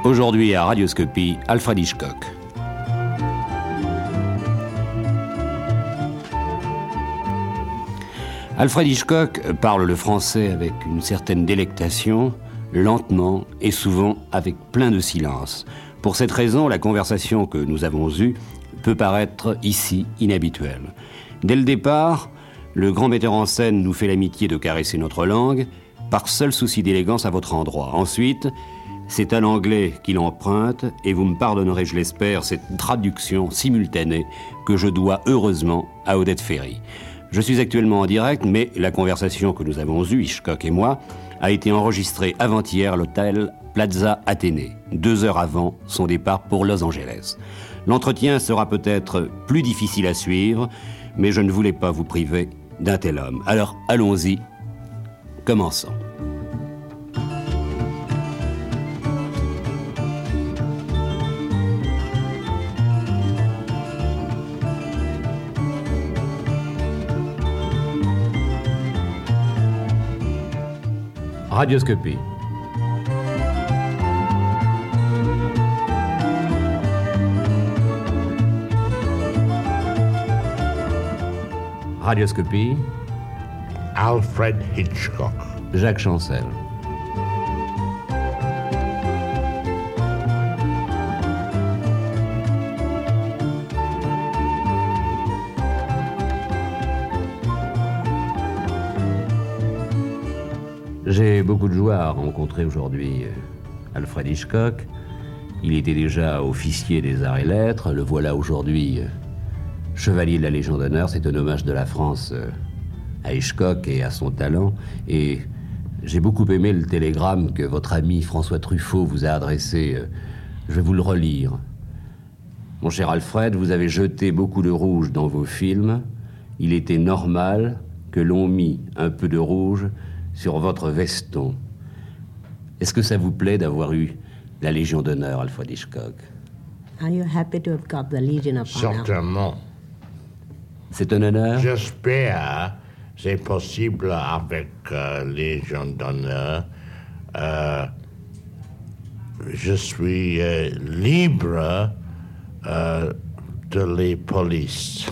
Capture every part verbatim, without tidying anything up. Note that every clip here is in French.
Aujourd'hui à Radioscopie, Alfred Hitchcock. Alfred Hitchcock parle le français avec une certaine délectation, lentement et souvent avec plein de silence. Pour cette raison, la conversation que nous avons eue peut paraître ici inhabituelle. Dès le départ, le grand metteur en scène nous fait l'amitié de caresser notre langue, par seul souci d'élégance à votre endroit. Ensuite, c'est à l'anglais qu'il emprunte, et vous me pardonnerez, je l'espère, cette traduction simultanée que je dois heureusement à Odette Ferry. Je suis actuellement en direct, mais la conversation que nous avons eue, Hitchcock et moi, a été enregistrée avant-hier à l'hôtel Plaza Athénée, deux heures avant son départ pour Los Angeles. L'entretien sera peut-être plus difficile à suivre, mais je ne voulais pas vous priver d'un tel homme. Alors, allons-y, commençons. Radioscopie. Radioscopie. Alfred Hitchcock. Jacques Chancel. J'ai beaucoup de joie à rencontrer aujourd'hui Alfred Hitchcock. Il était déjà officier des arts et lettres. Le voilà aujourd'hui chevalier de la Légion d'honneur. C'est un hommage de la France à Hitchcock et à son talent. Et j'ai beaucoup aimé le télégramme que votre ami François Truffaut vous a adressé. Je vais vous le relire. Mon cher Alfred, vous avez jeté beaucoup de rouge dans vos films. Il était normal que l'on mît un peu de rouge sur votre veston. Est-ce que ça vous plaît d'avoir eu la Légion d'honneur, Alfred Hitchcock? Are you happy to have got the Legion of Honor? Certainement. C'est un honneur? J'espère que c'est possible avec euh, Légion d'honneur. Euh, je suis euh, libre euh, de les polices.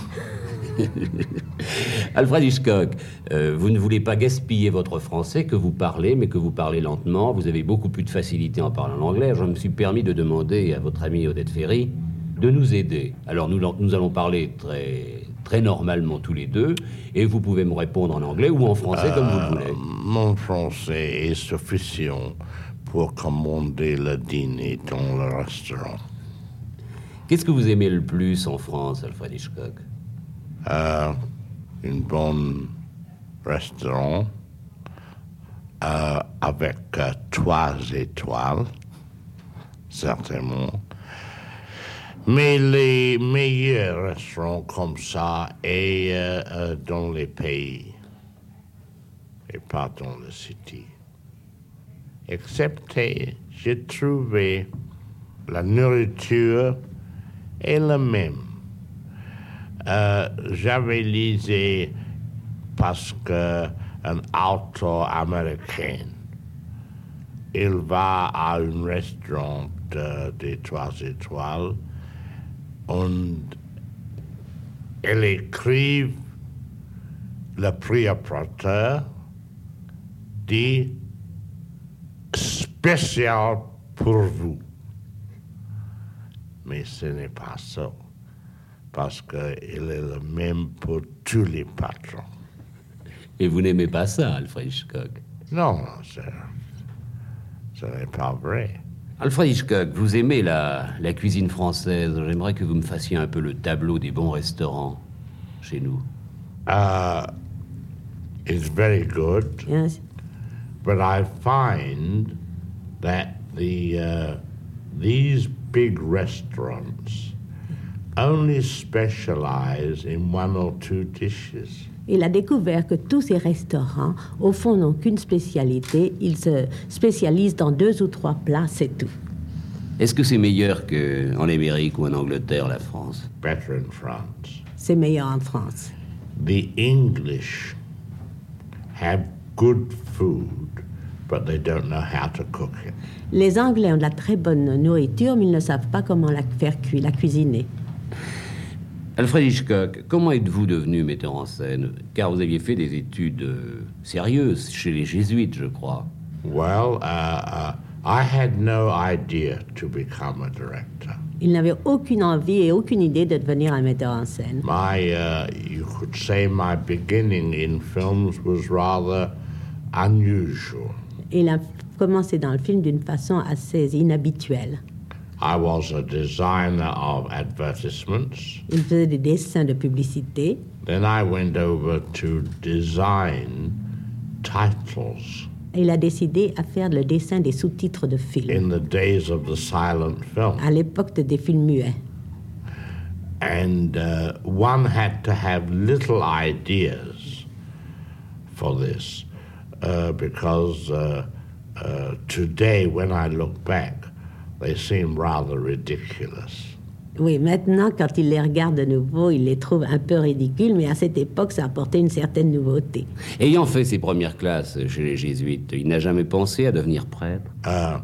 Alfred Hitchcock, euh, vous ne voulez pas gaspiller votre français, que vous parlez, mais que vous parlez lentement. Vous avez beaucoup plus de facilité en parlant l'anglais. Je me suis permis de demander à votre amie Odette Ferry de nous aider. Alors nous, nous allons parler très, très normalement tous les deux, et vous pouvez me répondre en anglais ou en français, euh, comme vous le voulez. Mon français est suffisant pour commander le dîner dans le restaurant. Qu'est-ce que vous aimez le plus en France, Alfred Hitchcock? Euh, une bonne restaurant euh, avec euh, trois étoiles, certainement. Mais les meilleurs restaurants comme ça est euh, euh, dans les pays et pas dans la cité. Excepté, j'ai trouvé la nourriture est la même. Euh, j'avais lisé parce que un auteur américain, il va à un restaurant de, de trois étoiles et il écrit le préparateur dit spécial pour vous. Mais ce n'est pas ça. Parce qu'il est le même pour tous les patrons. Et vous n'aimez pas ça, Alfred Hitchcock? Non, ce n'est pas vrai. Alfred Hitchcock, vous aimez la, la cuisine française. J'aimerais que vous me fassiez un peu le tableau des bons restaurants chez nous. Uh, it's very good. Yes. But I find that the uh, these big restaurants only specialize in one or two dishes. Il a découvert que tous ces restaurants, au fond, n'ont qu'une spécialité. Ils se spécialisent dans deux ou trois plats, c'est tout. Est-ce que c'est meilleur qu'en Amérique ou en Angleterre, la France? Better in France. C'est meilleur en France. The English have good food but they don't know how to cook it. Les Anglais ont de la très bonne nourriture, mais ils ne savent pas comment la faire cuire, la cuisiner. Alfred Hitchcock, comment êtes-vous devenu metteur en scène? Car vous aviez fait des études euh, sérieuses chez les jésuites, je crois. Well, uh, uh, I had no idea to become a director. Il n'avait aucune envie et aucune idée de devenir un metteur en scène. My, uh, you could say my beginning in films was rather unusual. Il a commencé dans le film d'une façon assez inhabituelle. I was a designer of advertisements. Il faisait des dessins de publicité. Then I went over to design titles. Et il a décidé à faire le dessin des sous-titres de films. In the days of the silent film. À l'époque des films muets. And uh, one had to have little ideas for this uh, because uh, uh, today, when I look back, they seem rather ridiculous. Oui, maintenant, quand il les regarde de nouveau, il les trouve un peu ridicules, mais à cette époque, ça apportait une certaine nouveauté. Ayant fait ses premières classes chez les jésuites, il n'a jamais pensé à devenir prêtre? Uh,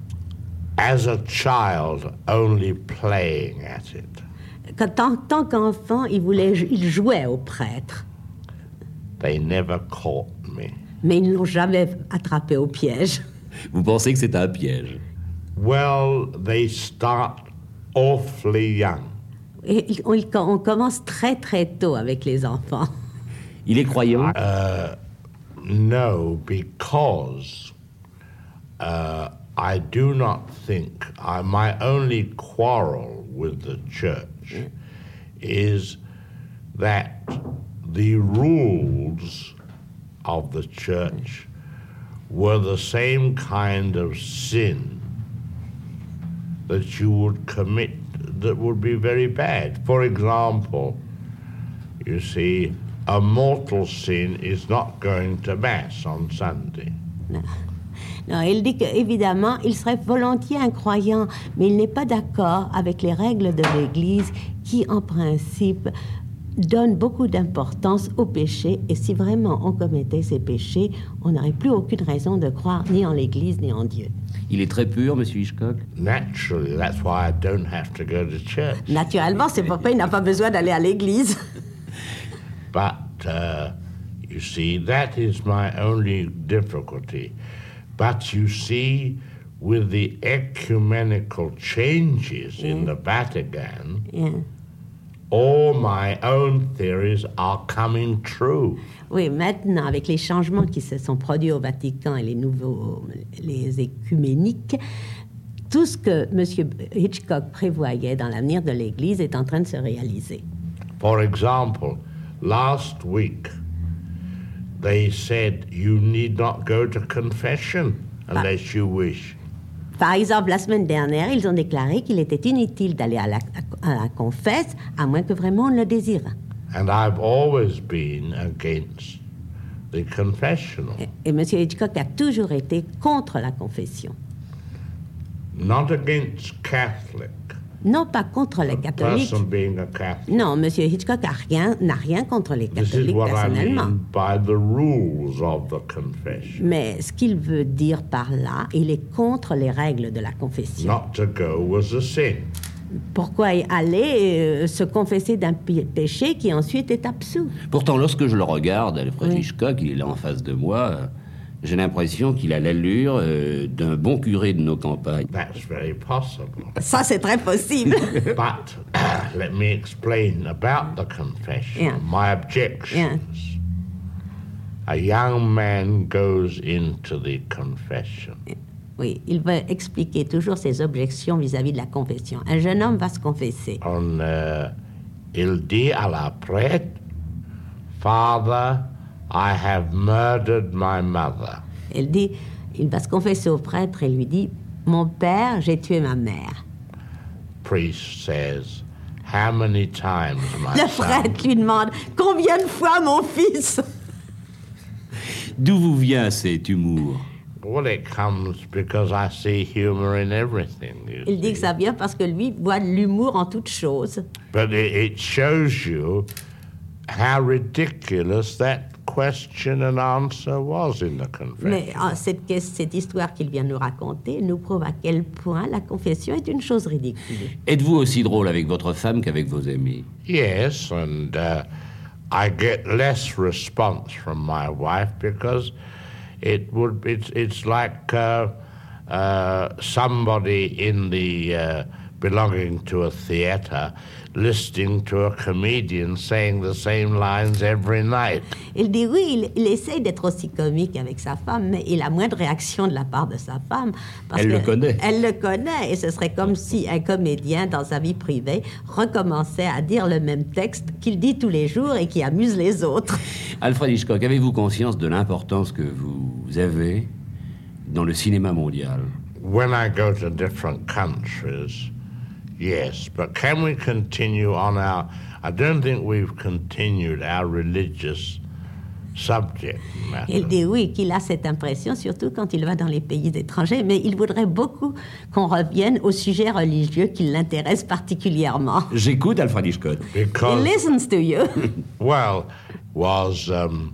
as a child, only playing at it. Quand, tant, tant qu'enfant, il, voulait, il jouait au prêtre. They never caught me. Mais ils ne l'ont jamais attrapé au piège. Vous pensez que c'est un piège? Well, they start awfully young. Et on, on commence très très tôt avec les enfants. Il est croyant? Uh, no, because uh, I do not think, I, my only quarrel with the church mm. is that the rules of the church were the same kind of sin that you would commit that would be very bad. For example, you see, a mortal sin is not going to Mass on Sunday. Non. Non, il dit qu'évidemment, il serait volontiers un croyant, mais il n'est pas d'accord avec les règles de l'Église qui, en principe, donnent beaucoup d'importance au péché. Et si vraiment on commettait ces péchés, on n'aurait plus aucune raison de croire ni en l'Église ni en Dieu. Il est très pur, Monsieur Hitchcock? Naturally, that's why I don't have to go to church. Naturellement, c'est pourquoi il n'a pas besoin d'aller à l'église. But, uh, you see, that is my only difficulty. But you see, with the ecumenical changes yeah. in the Vatican, yeah. all my own theories are coming true. Oui, maintenant, avec les changements qui se sont produits au Vatican et les nouveaux, les écuméniques, tout ce que M. Hitchcock prévoyait dans l'avenir de l'Église est en train de se réaliser. For example, last week, they said you need not go to confession unless you wish. Par exemple, la semaine dernière, ils ont déclaré qu'il était inutile d'aller à la, à la confesse, à moins que vraiment on le désire. And I've always been against the confessional. Et, et M. Hitchcock a toujours été contre la confession. Not against Catholic. Non pas contre les catholiques. Person being a Catholic. Non, M. Hitchcock n'a rien, n'a rien contre les catholiques This is what personnellement. I mean by the rules of the confession. Mais ce qu'il veut dire par là, il est contre les règles de la confession. Not to go was a sin. Pourquoi aller euh, se confesser d'un p- péché qui ensuite est absous? Pourtant, lorsque je le regarde, Alfred oui. Hitchcock, il est là en face de moi, euh, j'ai l'impression qu'il a l'allure euh, d'un bon curé de nos campagnes. That's very possible. Ça, c'est très possible. But uh, let me explain about the confession. Yeah. My objections. Yeah. A young man goes into the confession. Oui, il va expliquer toujours ses objections vis-à-vis de la confession. Un jeune homme va se confesser. On, uh, il dit à la prêtre, Father, I have murdered my mother. Il dit, il va se confesser au prêtre et lui dit, mon père, j'ai tué ma mère. Priest says, how many times, my Le son? prêtre lui demande, combien de fois, mon fils? D'où vous vient cet humour? Well, it comes because I see humor in everything. You Il dit see. que ça vient parce que lui voit de l'humour en toutes choses. But it, it shows you how ridiculous that question and answer was in the Mais confession. ah, cette, ques- cette histoire qu'il vient nous raconter nous prouve à quel point la confession est une chose ridicule. Êtes-vous aussi drôle avec votre femme qu'avec vos amis? Yes, and uh, I get less response from my wife because it would it's it's like uh, uh, somebody in the uh, belonging to a theater listening to a comedian saying the same lines every night. Il dit oui, il, il essaye d'être aussi comique avec sa femme, mais il a moins de réaction de la part de sa femme. Parce Elle que le connaît. Elle le connaît, et ce serait comme si un comédien, dans sa vie privée, recommençait à dire le même texte qu'il dit tous les jours et qui amuse les autres. Alfred Hitchcock, avez-vous conscience de l'importance que vous avez dans le cinéma mondial? When I go to different countries, yes, but can we continue on our... I don't think we've continued our religious subject matter. Il dit oui, qu'il a cette impression, surtout quand il va dans les pays étrangers, mais il voudrait beaucoup qu'on revienne au sujet religieux qui l'intéresse particulièrement. J'écoute Alfred Hitchcock. He Because, listens to you. well, was um,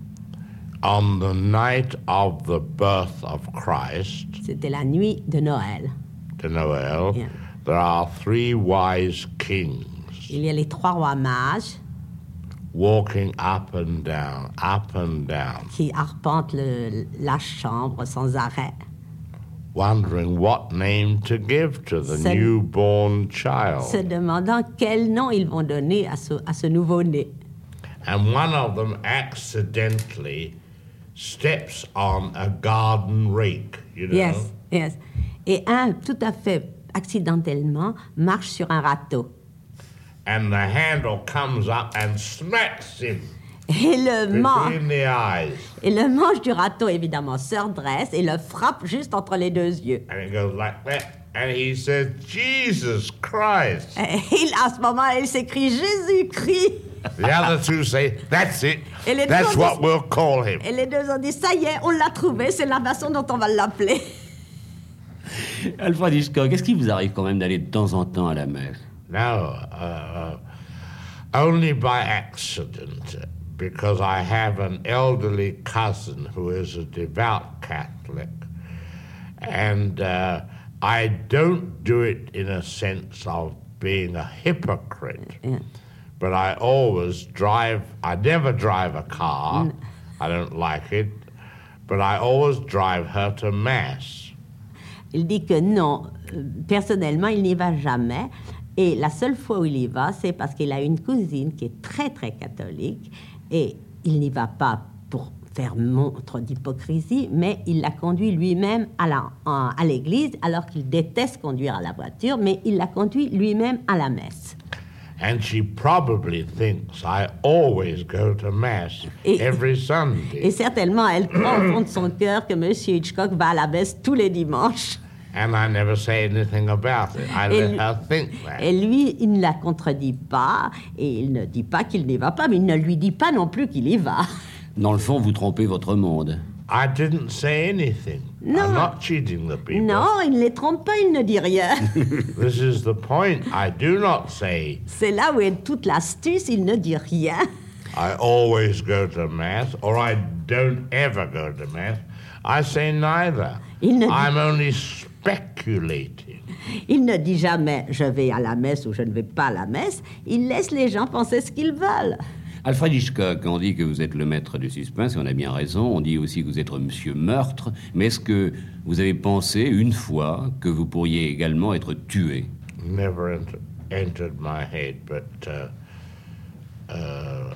on the night of the birth of Christ, C'était la nuit de Noël. to Noel, Yeah. there are three wise kings Il y a les trois rois mages walking up and down, up and down, qui arpentent le- la chambre sans arrêt, wondering what name to give to the Se- newborn child. se demandant quel nom ils vont donner à ce, à ce nouveau-né. And one of them accidentally steps on a garden rake, you know. Yes, yes. Et un, tout à fait accidentellement, marche sur un râteau. And the handle comes up and smacks him Et le, man- between the eyes. et le manche du râteau, évidemment, se redresse et le frappe juste entre les deux yeux. And it goes like that. And he says, Jesus Christ. Et il, à ce moment, il s'écrie Jésus-Christ. The other two say, that's it. Et les That's deux what autres- we'll call him. Et les deux ont dit, ça y est, on l'a trouvé, c'est la façon dont on va l'appeler. Alfred Hitchcock, est-ce qu'il vous arrive quand même d'aller de temps en temps à la messe? No, uh, only by accident, because I have an elderly cousin who is a devout Catholic, and uh, I don't do it in a sense of being a hypocrite, Yeah. but I always drive, I never drive a car, I don't like it, but I always drive her to Mass. Il dit que non, euh, personnellement, il n'y va jamais. Et la seule fois où il y va, c'est parce qu'il a une cousine qui est très, très catholique. Et il n'y va pas pour faire montre d'hypocrisie, mais il la conduit lui-même à, la, en- à l'église, alors qu'il déteste conduire à la voiture, mais il la conduit lui-même à la messe. And she probably thinks I always go to Mass Et- every Sunday. Et certainement, elle croit au fond de son cœur que M. Hitchcock va à la messe tous les dimanches. And I never say anything about it. I Et, let lui- her think that. et lui, il ne la contredit pas, et il ne dit pas qu'il n'y va pas, mais il ne lui dit pas non plus qu'il y va. Dans le fond, vous trompez votre monde. I didn't say anything. No. I'm not cheating the people. Non, il ne les trompe pas, il ne dit rien. This is the point. I do not say C'est là où est toute l'astuce, il ne dit rien. I always go to Mass or I don't ever go to Mass. I say neither. Il ne dit- I'm only speculating. Il ne dit jamais « je vais à la messe » ou « je ne vais pas à la messe ». Il laisse les gens penser ce qu'ils veulent. Alfred Hitchcock, on dit que vous êtes le maître du suspense, et on a bien raison. On dit aussi que vous êtes Monsieur Meurtre. Mais est-ce que vous avez pensé une fois que vous pourriez également être tué? Never ent- entered my head, but uh, uh,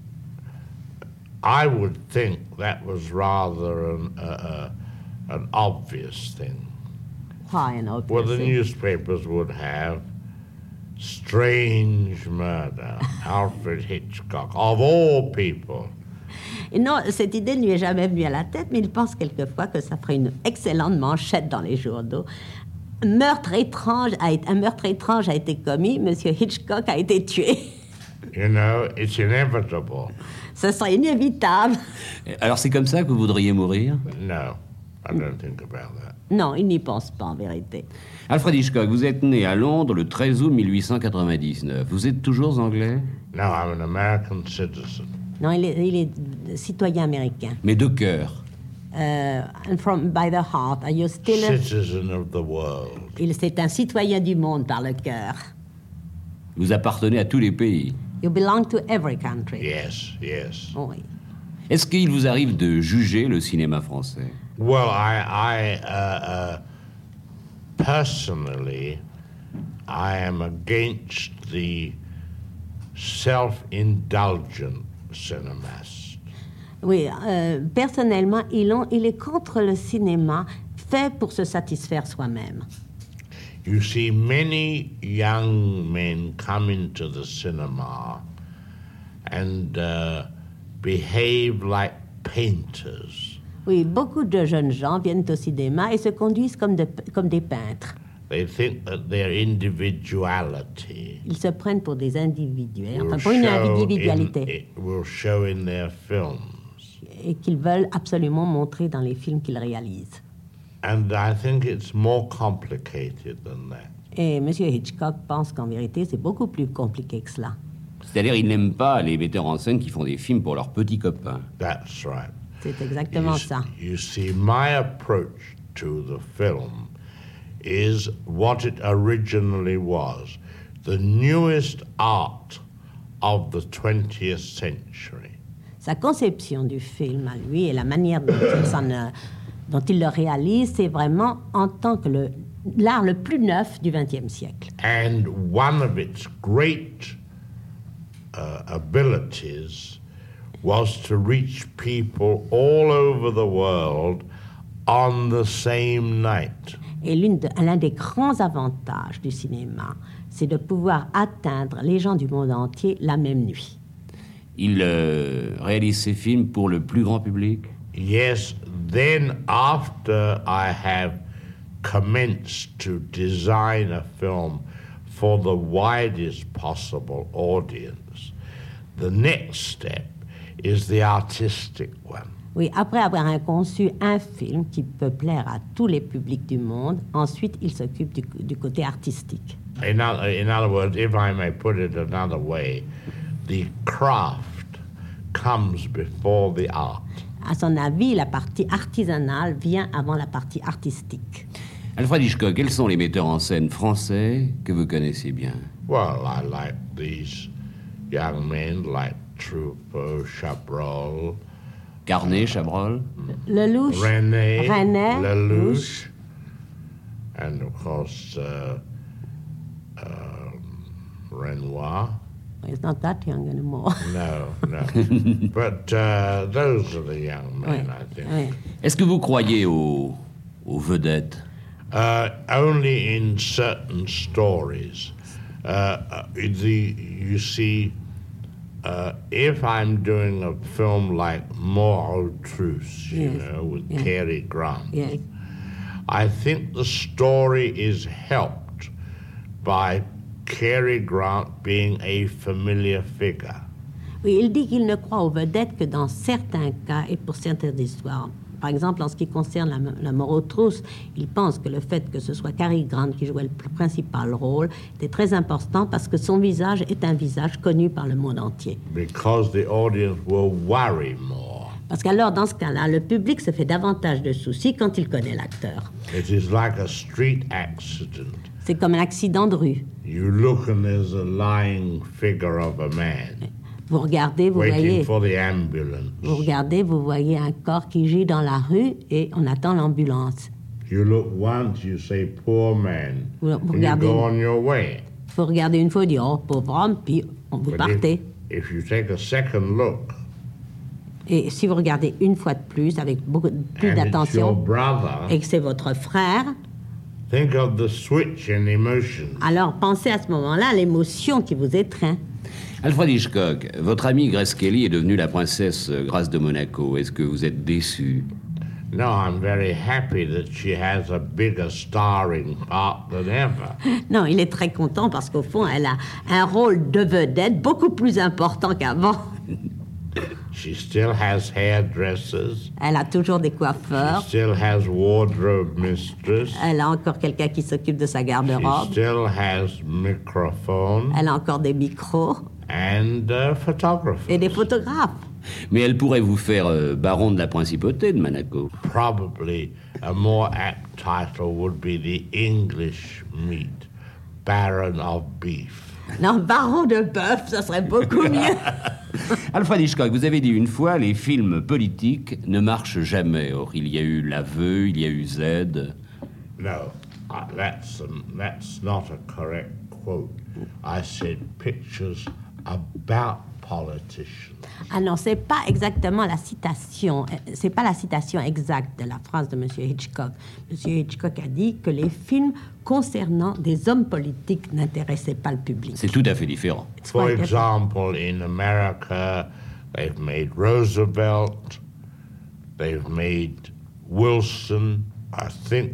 I would think that was rather an, uh, uh, an obvious thing. Why an Well, the obvious- newspapers would have strange murder, Alfred Hitchcock, of all people. Et non, cette idée ne lui est jamais venue à la tête, mais il pense quelquefois que ça ferait une excellente manchette dans les journaux. Meurtre étrange a été, un meurtre étrange a été commis, Monsieur Hitchcock a été tué. You know, it's inevitable. Ce serait inévitable. Alors c'est comme ça que vous voudriez mourir? No, I don't think about that. Non, il n'y pense pas en vérité. Alfred Hitchcock, vous êtes né à Londres le treize août mille huit cent quatre-vingt-dix-neuf. Vous êtes toujours anglais? No, I'm an American citizen. Non, il est, il est citoyen américain. Mais de cœur. Uh, and from by the heart, are you still a... Citizen of the world. Il c'est un citoyen du monde par le cœur. Vous appartenez à tous les pays. You belong to every country. Yes, yes. Oui. Est-ce qu'il vous arrive de juger le cinéma français? Well, I, I uh, uh, personally, I am against the self-indulgent cinemas. Oui, euh, personnellement, il, ont, il est contre le cinéma fait pour se satisfaire soi-même. You see many young men come into the cinema and uh, behave like painters. Oui, beaucoup de jeunes gens viennent au cinéma et se conduisent comme, de, comme des peintres. They think that their individuality Ils se prennent pour des individuels, will enfin pour une show, individualité, in, will show in their films. et qu'ils veulent absolument montrer dans les films qu'ils réalisent. And I think it's more complicated than that. Et M. Hitchcock pense qu'en vérité, c'est beaucoup plus compliqué que cela. C'est-à-dire, il n'aime pas les metteurs en scène qui font des films pour leurs petits copains. That's right. C'est exactement You, ça. you see, my approach to the film is what it originally was, the newest art of the twentieth century. Sa conception du film à lui et la manière dont il, s'en, euh, dont il le réalise, c'est vraiment en tant que le, l'art le plus neuf du vingtième siècle. And one of its great uh, abilities was to reach people all over the world on the same night. Et l'une de, l'un des grands avantages du cinéma, c'est de pouvoir atteindre les gens du monde entier la même nuit. Il euh, réalise ses films pour le plus grand public? Yes, then after I have commenced to design a film for the widest possible audience, the next step is the artistic one. Oui, après avoir conçu un film qui peut plaire à tous les publics du monde, ensuite il s'occupe du, du côté artistique. In other, in other words, if I may put it another way, the craft comes before the art. À son avis, la partie artisanale vient avant la partie artistique. Alfred Hitchcock, quels sont les metteurs en scène français que vous connaissez bien? Well, I like these young men like Truffaut, Chabrol, Carnet, Chabrol? Lelouch, René, René, Lelouch, and of course uh, um, Renoir. He's not that young anymore. No, no. But uh, those are the young men, Oui, I think. oui. Est-ce que vous croyez aux, aux vedettes? Uh, only in certain stories. Uh, uh, the, you see, uh, if I'm doing a film like More Truce, you Yes, know, with yeah. Cary Grant, Yes. I think the story is helped by Cary Grant being a familiar figure. Oui, il dit qu'il ne croit aux vedettes que dans certains cas et pour certaines histoires. Par exemple, en ce qui concerne la, la mort aux trousses, il pense que le fait que ce soit Cary Grant qui jouait le principal rôle était très important parce que son visage est un visage connu par le monde entier. Because the audience will worry more. Parce qu'alors, dans ce cas-là, le public se fait davantage de soucis quand il connaît l'acteur. It is like a street accident. C'est comme un accident de rue. You look and there's a lying figure of a man Vous regardez, vous waiting voyez, for the ambulance. vous regardez, vous voyez un corps qui gît dans la rue et on attend l'ambulance. You look once, you say, poor man, Vous- vous and you regardez. go on your way. Vous regardez une fois, vous dites, oh, pauvre homme, puis on vous But partez. if, if you take a second look, Et si vous regardez une fois de plus, avec beaucoup de- plus and it's your d'attention, brother, et que c'est votre frère, think of the switch in emotion. alors pensez à ce moment-là à l'émotion qui vous étreint. Alfred Hitchcock, votre amie Grace Kelly est devenue la princesse Grâce de Monaco. Est-ce que vous êtes déçu? No, I'm very happy that she has a bigger starring part than ever. Non, il est très content parce qu'au fond, elle a un rôle de vedette beaucoup plus important qu'avant. She still has hairdressers. Elle a toujours des She coiffeurs. still has wardrobe mistress. Elle a encore quelqu'un qui s'occupe de sa She garde-robe. still has microphone Elle a encore des micros and uh, photographers. et des photographes. Mais elle pourrait vous faire euh, baron de la principauté de Monaco. Probably a more apt title would be the English meat, Baron of Beef. Non, baron de bœuf, ça serait beaucoup mieux. Alfred Hitchcock, vous avez dit une fois, les films politiques ne marchent jamais. Or, il y a eu L'Aveu, il y a eu Z. No, uh, that's, um, that's not a correct quote. I said pictures about politicians. Ah non, c'est pas exactement la citation, euh, c'est pas la citation exacte de la phrase de M. Hitchcock. M. Hitchcock a dit que les films concernant des hommes politiques n'intéressaient pas le public. C'est tout à fait différent. It's For quite different. example, in America, they've made Roosevelt, they've made Wilson, I think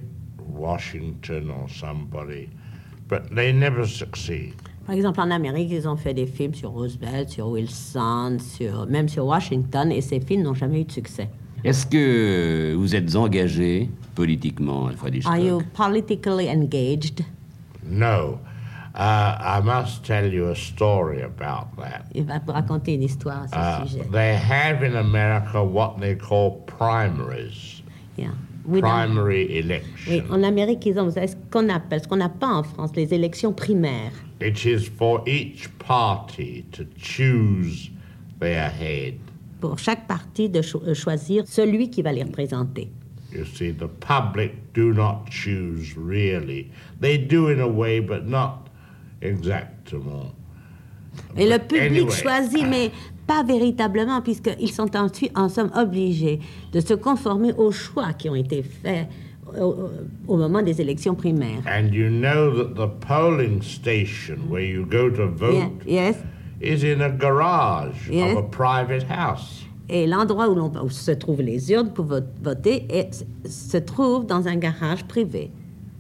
Washington or somebody, but they never succeed. Par exemple, en Amérique, ils ont fait des films sur Roosevelt, sur Wilson, sur, même sur Washington, et ces films n'ont jamais eu de succès. Est-ce que vous êtes engagé politiquement, Alfred Hitchcock? Are you politically engaged? No. Uh, I must tell you a story about that. Il va vous raconter une histoire à ce Uh, sujet. they have in America what they call primaries, Yeah. Oui, dans- primary oui, elections. en Amérique, ils ont vous savez, ce qu'on appelle, ce qu'on n'a pas en France, les élections primaires. It is for each party to choose their head. Pour chaque parti de cho- euh, choisir celui qui va les représenter. You see, the public do not choose really. They do in a way, but not exactement. Et le But public anyway, choisit, mais pas véritablement, puisqu'ils sont ensuite, en somme, obligés de se conformer aux choix qui ont été faits au, au moment des élections primaires. And you know that the polling station where you go to vote Yeah, yes. is in a garage Yes. of a private house. Et l'endroit où, l'on, où se trouvent les urnes pour vo- voter est- se trouve dans un garage privé.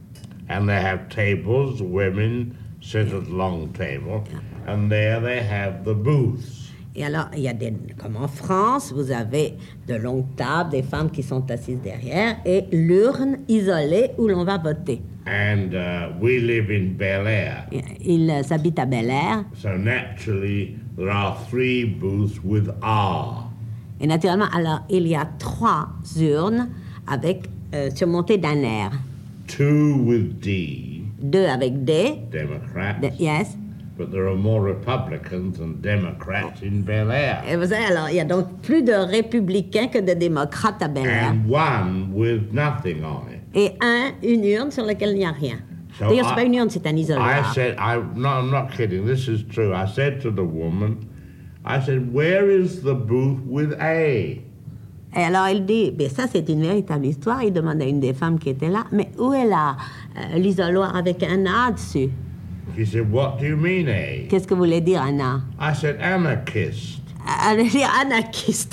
And they have tables, women sit at long table, and there they have the booths. Et alors, il y a des, comme en France, vous avez de longues tables, des femmes qui sont assises derrière, et l'urne isolée où l'on va voter. And uh, we live in Bel Air, Ils euh, habitent à Bel Air, so naturally there are three booths with R. et naturellement, alors, il y a trois urnes avec euh, surmontées d'un R. Two with D, Deux avec D, Democrats, de- yes. but there are more Republicans than Democrats in Bel Air. Et vous savez, alors, il y a donc plus de républicains que de démocrates à Bel Air. And one with nothing on it. Et un, une urne sur laquelle il n'y a rien. So D'ailleurs, c'est I- pas une urne, c'est un I isoloir. said, I, no, I'm not kidding, this is true. I said to the woman, I said, where is the booth with A? Et alors, elle dit, ben ça, c'est une véritable histoire. Il demande à une des femmes qui était là, mais où est la, euh, l'isoloir avec un A dessus? She said, what do you mean A? Qu'est-ce que voulait dire un A? I said, anarchist. Elle dit anarchiste.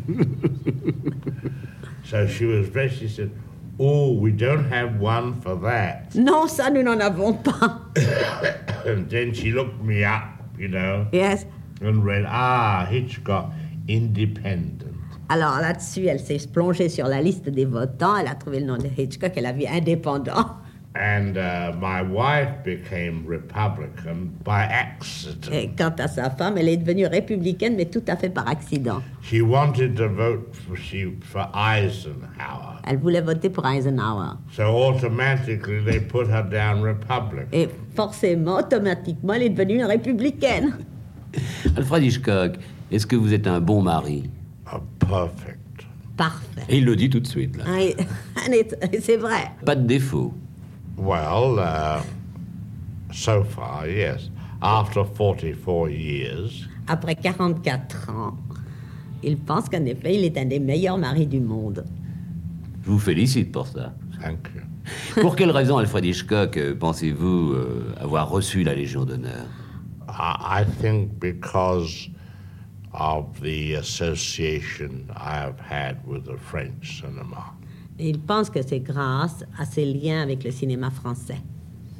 So she was very, she said, oh, we don't have one for that. Non, ça, nous n'en avons pas. And then she looked me up, you know, Yes. and read, ah, Hitchcock, independent. Alors là-dessus, elle s'est plongée sur la liste des votants. Elle a trouvé le nom de Hitchcock. Elle a vu indépendant. And uh, my wife became Republican by accident. Et quant à sa femme, elle est devenue républicaine, mais tout à fait par accident. She wanted to vote for, she, for Eisenhower. Elle voulait voter pour Eisenhower. So automatically they put her down Republican. Et forcément, automatiquement, elle est devenue une républicaine. Alfred Hitchcock, est-ce que vous êtes un bon mari? A perfect. Parfait. Et il le dit tout de suite, là. Ah, et- et c'est vrai. Pas de défaut. Well, uh, so far, yes. After forty-four years, Après quarante-quatre ans, il pense qu'en effet, il est un des meilleurs maris du monde. Je vous félicite pour ça. thank you. Pour quelle raison, Alfred Hitchcock, euh, pensez-vous euh, avoir reçu la Légion d'honneur? I, I think because of the association I have had with the French cinema. Et il pense que c'est grâce à ses liens avec le cinéma français.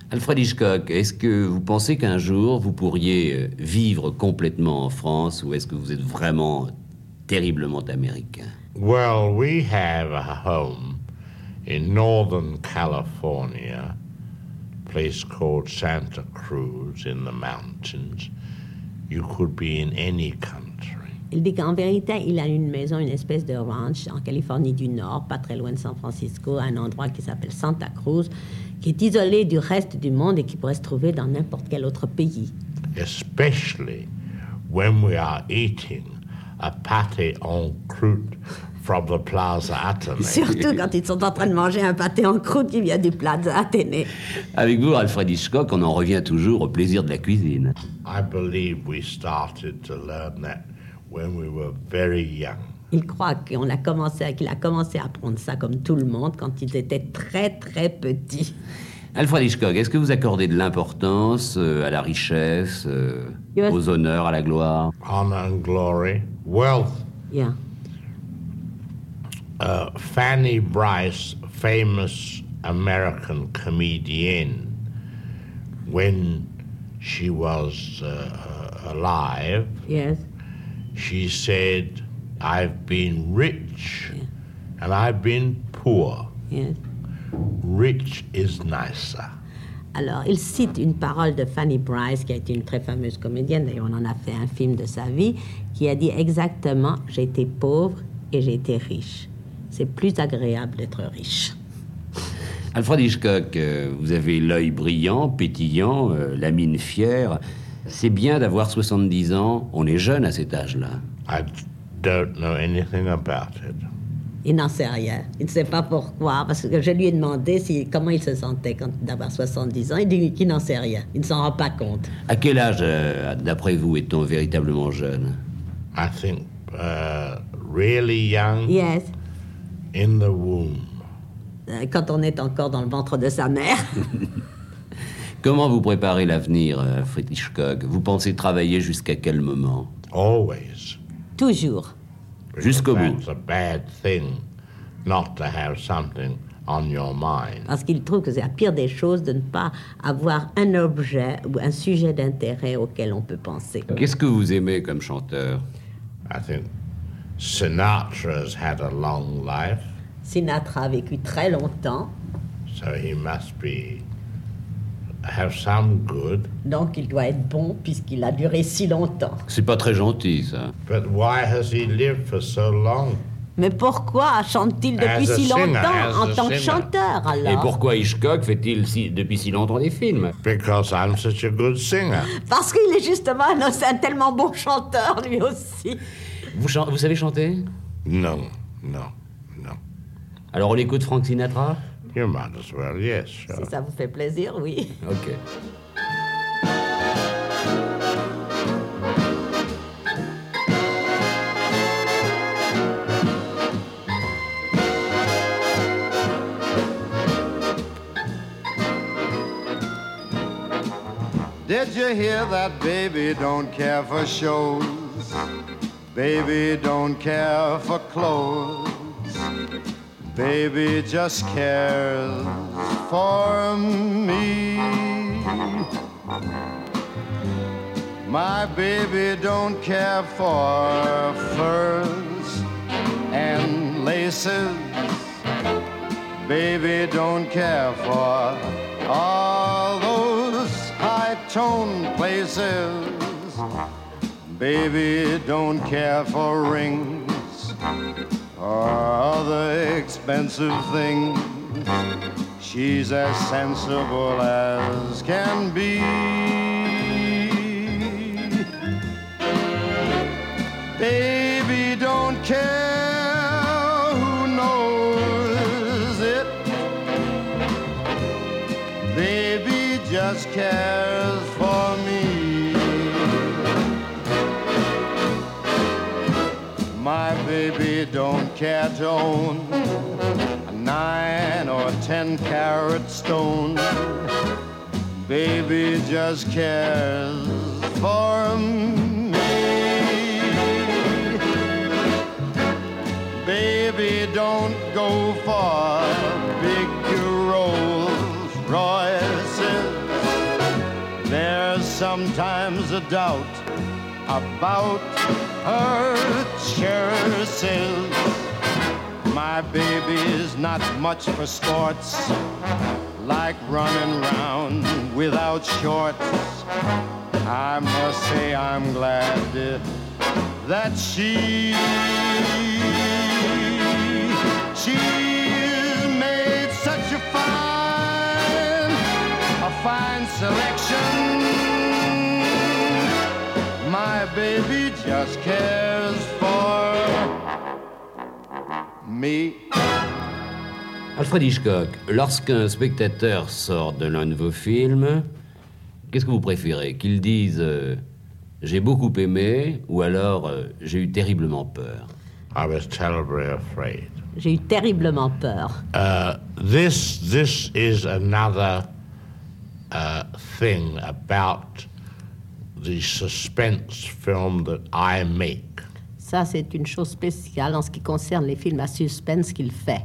Alfred Hitchcock, est-ce que vous pensez qu'un jour vous pourriez vivre complètement en France ou est-ce que vous êtes vraiment terriblement américain? Well, we have a home in Northern California, a place called Santa Cruz in the mountains. You could be in any country. Il dit qu'en vérité, il a une maison, une espèce de ranch en Californie du Nord, pas très loin de San Francisco, un endroit qui s'appelle Santa Cruz, qui est isolé du reste du monde et qui pourrait se trouver dans n'importe quel autre pays. Especially when we are eating a pâté en croûte from the Plaza Athénée. Surtout quand ils sont en train de manger un pâté en croûte qui vient du Plaza Athénée. Avec vous, Alfred Hitchcock, on en revient toujours au plaisir de la cuisine. I believe we started to learn that when we were very young. Il croit qu'on a commencé, qu'il a commencé à apprendre ça comme tout le monde quand ils étaient très très petits. Alfred Hitchcock, est-ce que vous accordez de l'importance euh, à la richesse, euh, Yes. aux honneurs, à la gloire? Honor and glory, wealth. Yeah. Uh, Fanny Brice, famous American comedian, when she was uh, alive, Yes. she said, I've been rich and I've been poor. Yes. Rich is nicer. Alors, il cite une parole de Fanny Brice, qui a été une très fameuse comédienne, d'ailleurs on en a fait un film de sa vie, qui a dit exactement « J'ai été pauvre et j'ai été riche. C'est plus agréable d'être riche. » Alfred Hitchcock, euh, vous avez l'œil brillant, pétillant, euh, la mine fière. C'est bien d'avoir soixante-dix ans, on est jeune à cet âge-là. I don't know anything about it. Il n'en sait rien. Il ne sait pas pourquoi, parce que je lui ai demandé si, comment il se sentait quand, d'avoir soixante-dix ans. Il dit qu'il n'en sait rien. Il ne s'en rend pas compte. À quel âge, euh, d'après vous, est-on véritablement jeune? I think uh, really young Yes. in the womb. Euh, Quand on est encore dans le ventre de sa mère. Comment vous préparez l'avenir, euh, Alfred Hitchcock? Vous pensez travailler jusqu'à quel moment? Always. Toujours. Jusqu'au bout. That's a bad thing not to have something on your mind. Parce qu'il trouve que c'est la pire des choses de ne pas avoir un objet ou un sujet d'intérêt auquel on peut penser. Qu'est-ce que vous aimez comme chanteur? I think Sinatra's had a long life, Sinatra a vécu très longtemps, so he must be have some good. donc il doit être bon puisqu'il a duré si longtemps. C'est pas très gentil, ça. But why has he lived for so long? Mais pourquoi chante-t-il depuis As a si singer, longtemps as en a tant que singer. chanteur alors? Et pourquoi Hitchcock fait-il si, depuis si longtemps des films? Because I'm such a good singer. Parce qu'il est justement un, un tellement bon chanteur lui aussi. Vous, chan- vous savez chanter? No, no, no. Alors on écoute Frank Sinatra? You might as well, yes, sure. Si ça vous fait plaisir, oui. Ok. Did you hear that baby don't care for shows? Baby don't care for clothes. Baby just cares for me. My baby don't care for furs and laces. Baby don't care for all those high-tone places. Baby don't care for rings or other expensive things. She's as sensible as can be. Baby don't care who knows it. Baby just cares for me. My baby don't care to own a nine or ten carat stone. Baby just cares for me. Baby don't go for big Rolls Royces. sometimes a doubt about her choices. My baby is not much for sports, like running round without shorts. I must say I'm glad that she she's made such a fine a fine selection. My baby just cares for me. Alfred Hitchcock, lorsqu'un spectateur sort de l'un de vos films, qu'est-ce que vous préférez? Qu'il dise euh, « j'ai beaucoup aimé » ou alors euh, « j'ai eu terriblement peur ». I was terribly afraid. J'ai eu terriblement peur. Uh, this this is another uh, thing about the suspense film that I make. Ça, c'est une chose spéciale en ce qui concerne les films à suspense qu'il fait.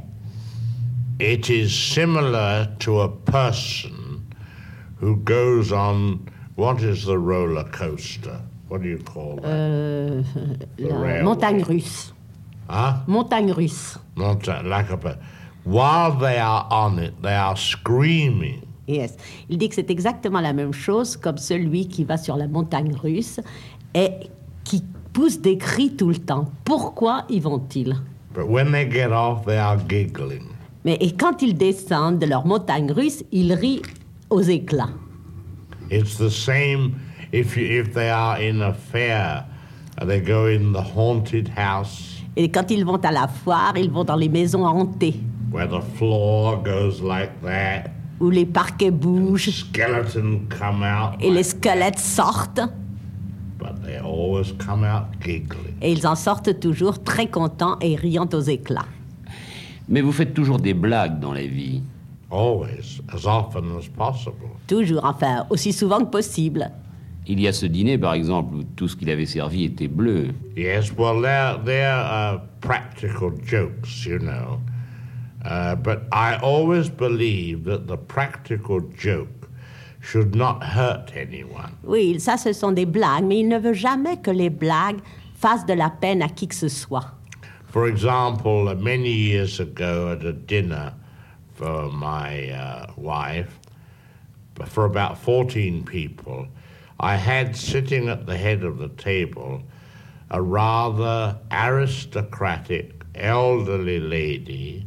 It is similar to a person who goes on, what is the roller coaster? What do you call that? Euh, la railway. montagne russe. Huh? Montagne russe. Not that, like a, per- while they are on it, they are screaming. Yes. Il dit que c'est exactement la même chose comme celui qui va sur la montagne russe et qui pousse des cris tout le temps. Pourquoi y vont-ils? But when they get off, they are giggling. Mais et quand ils descendent de leur montagne russe, ils rient aux éclats. It's the same if you, if they are in a fair, uh, they go in the haunted house. Et quand ils vont à la foire, ils vont dans les maisons hantées, Where the floor goes like that, où les parquets bougent skeleton come out, et les like squelettes sortent. but they always come out giggling. Et ils en sortent toujours très contents et riant aux éclats. Mais vous faites toujours des blagues dans la vie. Always, as often as possible. Toujours, enfin, aussi souvent que possible. Il y a ce dîner, par exemple, où tout ce qu'il avait servi était bleu. Yes, well, they're, they're uh, practical jokes, you know. Uh, but I always believe that the practical joke should not hurt anyone. Oui, ça, ce sont des blagues, mais il ne veut jamais que les blagues fassent de la peine à qui que ce soit. For example, uh, many years ago at a dinner for my uh, wife, for about fourteen people, I had sitting at the head of the table a rather aristocratic elderly lady,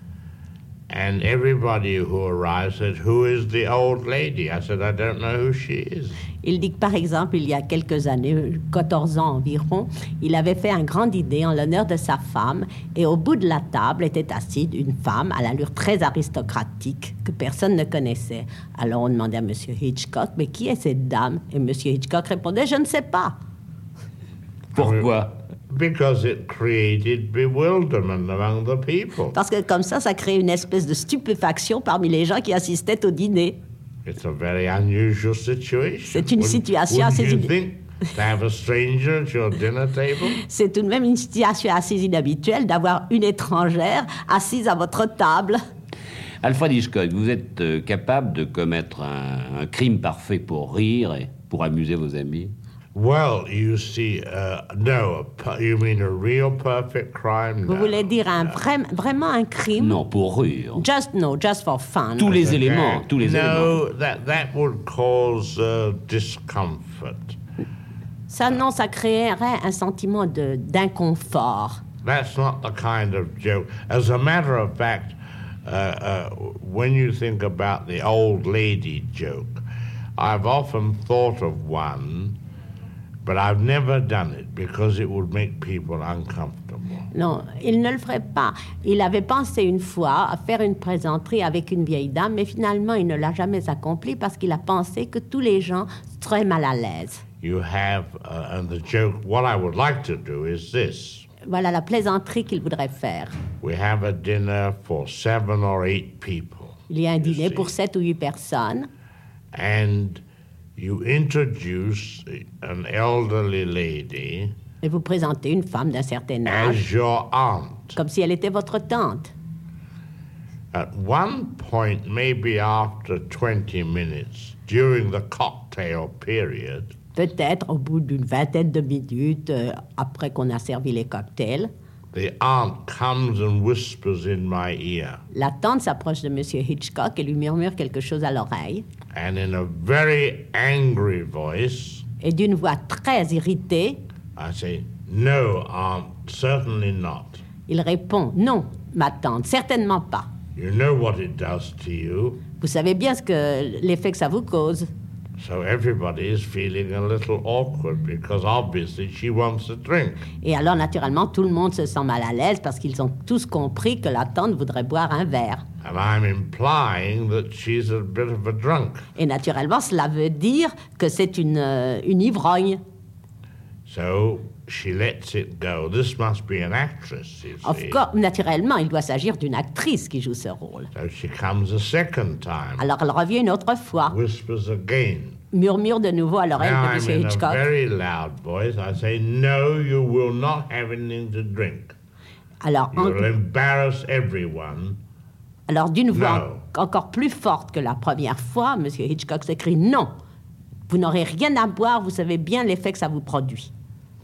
and everybody who arrived said, "Who is the old lady?" I said, "I don't know who she is." Il dit que, par exemple, il y a quelques années, quatorze ans environ, il avait fait un grand dîner en l'honneur de sa femme et au bout de la table était assise une femme à l'allure très aristocratique que personne ne connaissait. Alors on demandait à M. Hitchcock, mais qui est cette dame? Et M. Hitchcock répondait, je ne sais pas. Pourquoi? Because it created bewilderment among the people. Parce que comme ça, ça crée une espèce de stupéfaction parmi les gens qui assistaient au dîner. It's a very unusual situation. C'est une Wouldn't- situation wouldn't assez you inu- think to have a stranger at your dinner table? C'est tout de même une situation assez inhabituelle d'avoir une étrangère assise à votre table. Alfred Hitchcock, vous êtes euh, capable de commettre un, un crime parfait pour rire et pour amuser vos amis? Well, you see, uh, no, a pu- you mean a real perfect crime? Vous No. voulez dire un vrai, vraiment un crime? Non, pour rire. Just no, just for fun. Tous les Okay. éléments, tous les éléments. No, that, that would cause uh, discomfort. Ça, non, ça créerait un sentiment de, d'inconfort. That's not the kind of joke. As a matter of fact, uh, uh, when you think about the old lady joke, I've often thought of one, but I've never done it because it would make people uncomfortable. Non, il ne le ferait pas. Il avait pensé une fois à faire une plaisanterie avec une vieille dame, mais finalement, il ne l'a jamais accompli parce qu'il a pensé que tous les gens seraient mal à l'aise. You have, uh, and the joke, what I would like to do is this. Voilà la plaisanterie qu'il voudrait faire. We have a dinner for seven or eight people. Il y a un you dîner see. pour sept ou huit personnes. And you introduce an elderly lady Et vous présentez une femme d'un certain âge, as your aunt. comme si elle était votre tante. At one point, maybe after twenty minutes, during the cocktail period, peut-être au bout d'une vingtaine de minutes euh, après qu'on a servi les cocktails, the aunt comes and whispers in my ear. la tante s'approche de Monsieur Hitchcock et lui murmure quelque chose à l'oreille. And in a very angry voice, Et d'une voix très irritée, I say, "No, aunt, certainly not. il répond « Non, ma tante, certainement pas. You know what it does to you." Vous savez bien ce que l'effet que ça vous cause. » So everybody is feeling a little awkward because obviously she wants a drink. Et alors, naturellement, tout le monde se sent mal à l'aise parce qu'ils ont tous compris que la tante voudrait boire un verre. And I'm implying that she's a bit of a drunk. Et naturellement, cela veut dire que c'est une, euh, une ivrogne. So she lets it go. This must be an actress, you Of see. course, naturellement, il doit s'agir d'une actrice qui joue ce rôle. So she comes a second time, Alors, elle revient une autre fois, whispers again. murmure de nouveau à l'oreille Now de I'm Monsieur in a Hitchcock. very loud voice. I say, "No, you will not have anything to drink. Alors, You en- will embarrass everyone." alors d'une voix No. en- encore plus forte que la première fois, Monsieur Hitchcock s'écrie « Non, vous n'aurez rien à boire, vous savez bien l'effet que ça vous produit. »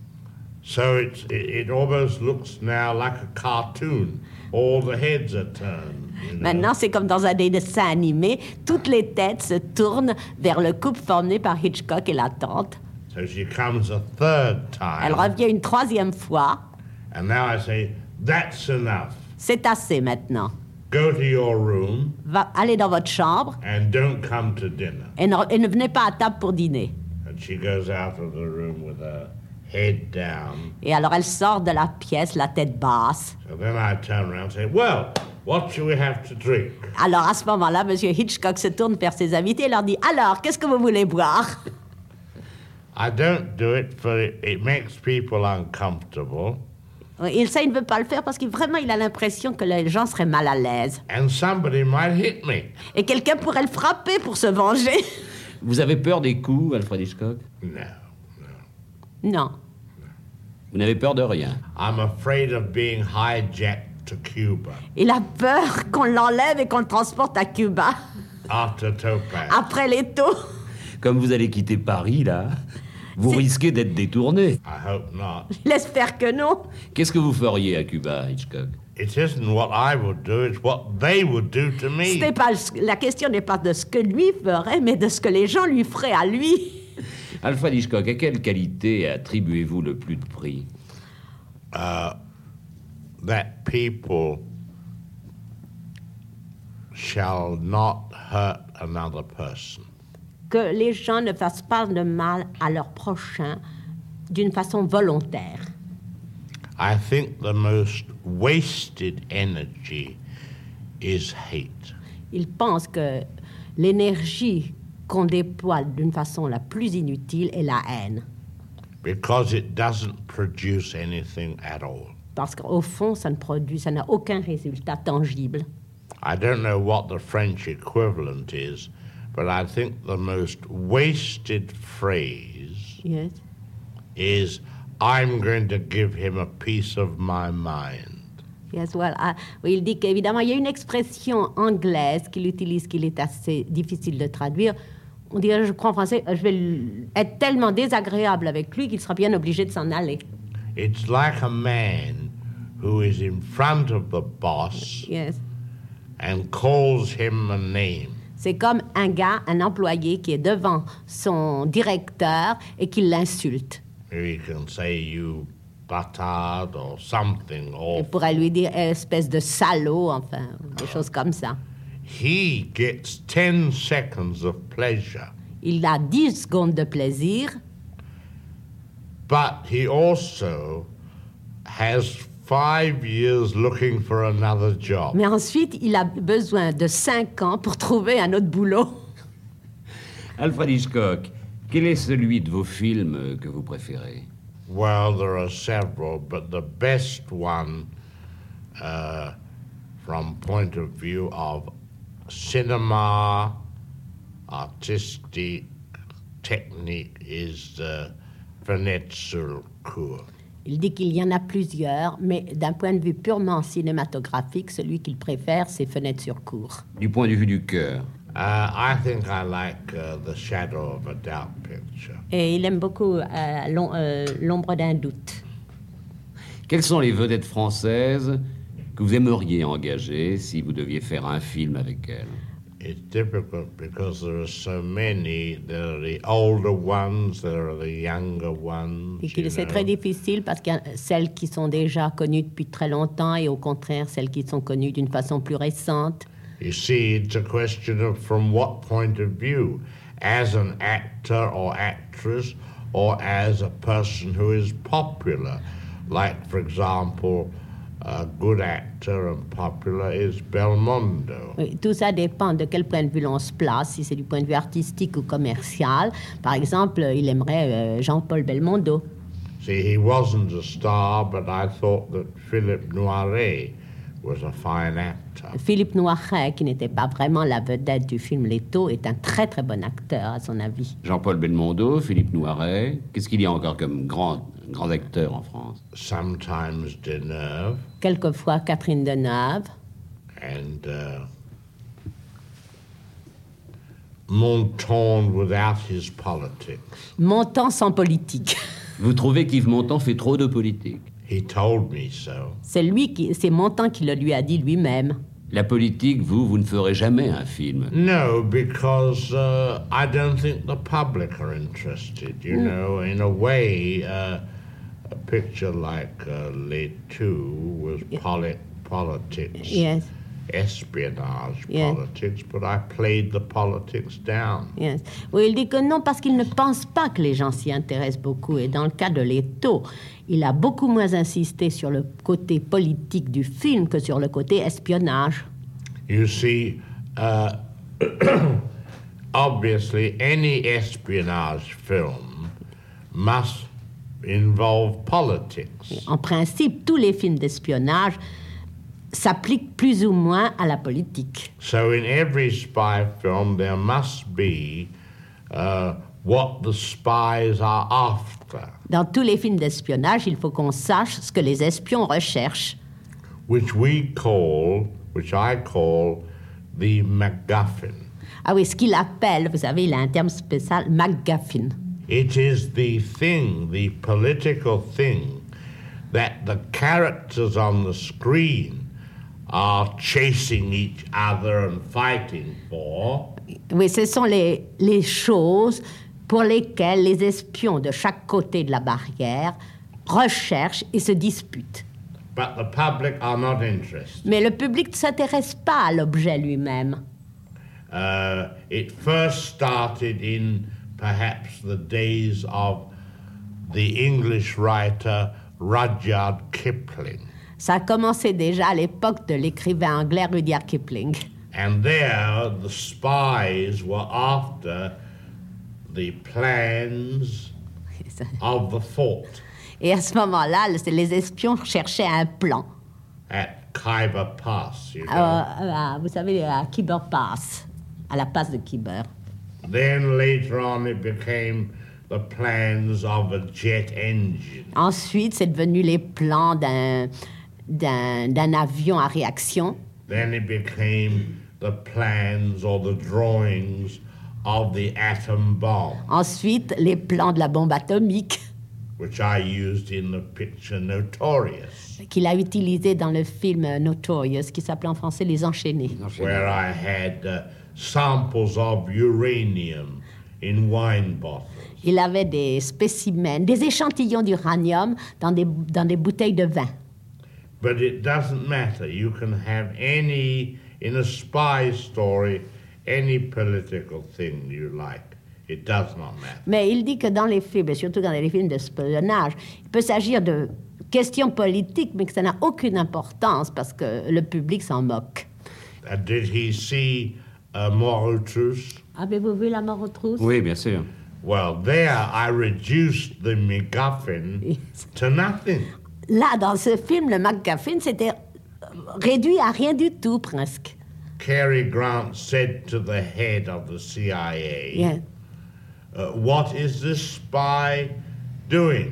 So it's, it, it almost looks now like a cartoon. All the heads are turned. You know? Maintenant, c'est comme dans un dessin animé, toutes les têtes se tournent vers le couple formé par Hitchcock et la tante. So she comes a third Elle time. revient une troisième fois. And now I say, "That's enough. C'est assez maintenant. Go to your room Va, allez dans votre chambre and don't come to dinner." et ne, et ne venez pas à table pour dîner. And she goes out of the room with her head down. Et alors elle sort de la pièce, la tête basse. So then I turn around and say, "Well, what shall we have to drink?" Alors à ce moment-là, M. Hitchcock se tourne vers ses invités et leur dit « Alors, qu'est-ce que vous voulez boire ?» I don't do it for it, it makes people uncomfortable. Il sait, il ne veut pas le faire parce que vraiment, il a l'impression que les gens seraient mal à l'aise. And somebody might hit me. Et quelqu'un pourrait le frapper pour se venger. Vous avez peur des coups, Alfred Hitchcock? No. Non. Vous n'avez peur de rien. I'm afraid of being hijacked to Cuba Il a peur qu'on l'enlève et qu'on le transporte à Cuba, after Topaz. après les taux. Comme vous allez quitter Paris, là, vous C'est- risquez d'être détourné. I hope not. Il espère que non. Qu'est-ce que vous feriez à Cuba, Hitchcock? It isn't what I would do, it's what they would do to Ce me. n'est pas, la question n'est pas de ce que lui ferait, mais de ce que les gens lui feraient à lui. Alfred Hitchcock, à quelle qualité attribuez-vous le plus de prix? That people shall not hurt another person. Que les gens ne fassent pas de mal à leur prochain d'une façon volontaire. I think the most wasted energy is hate. Il pense que l'énergie qu'on déploie d'une façon la plus inutile est la haine. Because it doesn't produce anything at all. Parce qu'au fond, ça ne produit, ça n'a aucun résultat tangible. I don't know what the French equivalent is, but I think the most wasted phrase Yes. is, "I'm going to give him a piece of my mind." Yes, well, ah, oui, il dit qu'évidemment, il y a une expression anglaise qu'il utilise, qu'il est assez difficile de traduire. On dirait, je crois en français, je vais l- être tellement désagréable avec lui qu'il sera bien obligé de s'en aller. It's like a man who is in front of the boss Yes. and calls him a name. C'est comme un gars, un employé qui est devant son directeur et qui l'insulte. Maybe he can say, "You butard," or something Il awful. pourrait lui dire espèce de salaud, enfin, des choses comme ça. He gets ten seconds of pleasure, Il a dix secondes de plaisir, but he also has five years looking for another job. mais ensuite, il a besoin de cinq ans pour trouver un autre boulot. Alfred Hitchcock, quel est celui de vos films que vous préférez? Well, there are several, but the best one, uh, from point of view of cinema, artistic technique, is uh, Fenêtre sur Cour. Il dit qu'il y en a plusieurs, mais d'un point de vue purement cinématographique, celui qu'il préfère, c'est Fenêtre sur cour. Du point de vue du cœur. Uh, I think I like uh, The Shadow of a Doubt picture. Et il aime beaucoup euh, l'om- euh, L'ombre d'un doute. Quelles sont les vedettes françaises que vous aimeriez engager si vous deviez faire un film avec elles? It's difficult because there are so many. There are the older ones, there are the younger ones. Et que you c'est know. très difficile parce qu'il y a celles qui sont déjà connues depuis très longtemps et au contraire celles qui sont connues d'une façon plus récente. You see, it's a question of from what point of view, as an actor or actress, or as a person who is popular. Like, for example, a good actor and popular is Belmondo. Oui, tout ça dépend de quel point de vue l'on se place, si c'est du point de vue artistique ou commercial. Par exemple, il aimerait euh, Jean-Paul Belmondo. See, he wasn't a star, but I thought that Philippe Noiret was a fine actor. Philippe Noiret, qui n'était pas vraiment la vedette du film Leto, est un très très bon acteur, à son avis. Jean-Paul Belmondo, Philippe Noiret. Qu'est-ce qu'il y a encore comme grand, grand acteur en France? Sometimes Deneuve Quelquefois Catherine Deneuve. and uh, Montand without his politics. Montand sans politique. Vous trouvez qu'Yves Montand fait trop de politique? He told me so. C'est lui qui, c'est Montand qui le lui a dit lui-même. La politique, vous, vous ne ferez jamais un film. No, because uh, I don't think the public are interested. You know, in a way, uh, a picture like uh, Les Two was poli- politics, Yes. espionage Yeah. politics, but I played the politics down. Yes. Oui, il dit que non, parce qu'il ne pense pas que les gens s'y intéressent beaucoup. Et dans le cas de Leto, il a beaucoup moins insisté sur le côté politique du film que sur le côté espionnage. You see, uh, obviously, any espionage film must involve politics. En principe, tous les films d'espionnage s'appliquent plus ou moins à la politique. So in every spy film, there must be uh, what the spies are after, Dans tous les films d'espionnage, il faut qu'on sache ce que les espions recherchent, which we call, which I call, the MacGuffin. Ah oui, ce qu'il appelle, vous savez, il a un terme spécial, MacGuffin. It is the thing, the political thing, that the characters on the screen are chasing each other and fighting for. Oui, ce sont les, les choses pour lesquelles les espions de chaque côté de la barrière recherchent et se disputent. But the public are not interested. Mais le public ne s'intéresse pas à l'objet lui-même. Uh, it first started in perhaps the days of the English writer Rudyard Kipling. Ça a commencé déjà à l'époque de l'écrivain anglais Rudyard Kipling. And there, the spies were after the plans of the fort Et à ce moment-là, le- les espions cherchaient un plan. at Khyber Pass, you know. Euh, à- vous savez, à Khyber Pass, à la passe de Khyber. Then later on, it became the plans of a jet engine. Ensuite, c'est devenu les plans d'un, d'un, d'un avion à réaction. Then it became the plans or the drawings of the atom bomb, Ensuite, les plans de la bombe atomique which I used in the picture Notorious, qu'il a utilisé dans le film Notorious, qui s'appelait en français Les Enchaînés. where I had uh, samples of uranium in wine bottles. Il avait des spécimens, des échantillons d'uranium dans des, dans des bouteilles de vin. But it doesn't matter. You can have any, in a spy story, any political thing you like. It does not matter. Mais il dit que dans les films, et surtout dans les films d'espionnage, il peut s'agir de questions politiques, mais que ça n'a aucune importance parce que le public s'en moque. Uh, did he see uh, Morotus? Avez-vous vu La mort aux trousses? Oui, bien sûr. Well, there I reduced the MacGuffin to nothing. Là, dans ce film, le MacGuffin, c'était réduit à rien du tout, presque. Cary Grant said to the head of the C I A, Yeah. uh, what is this spy doing?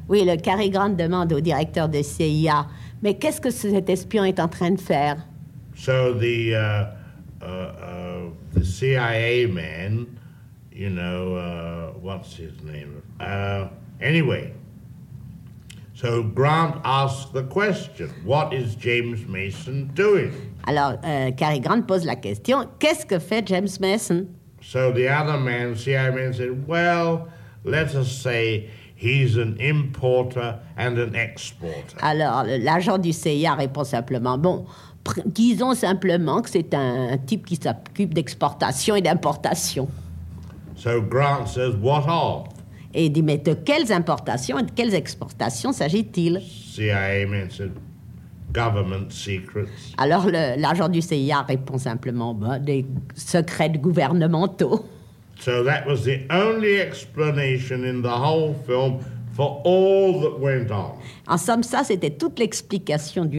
Oui, le Cary Grant demande au directeur de C I A, mais qu'est-ce que cet espion est en train de faire? So the uh, uh, uh, the C I A man, you know, uh, what's his name? Uh, anyway, so Grant asks the question, what is James Mason doing? Alors, euh, Cary Grant pose la question, qu'est-ce que fait James Mason? So the other man, C I A man, said, well, let us say he's an importer and an exporter. Alors, l'agent du C I A répond simplement, bon, pr- disons simplement que c'est un, un type qui s'occupe d'exportation et d'importation. So Grant says, what of? Et il dit, mais de quelles importations et de quelles exportations s'agit-il? C I A man said, government secrets. Alors, le- l'agent du C I A répond simplement, ben, des secrets gouvernementaux. So that was the only explanation in the whole film for all that went on. En somme, ça, c'était toute l'explication du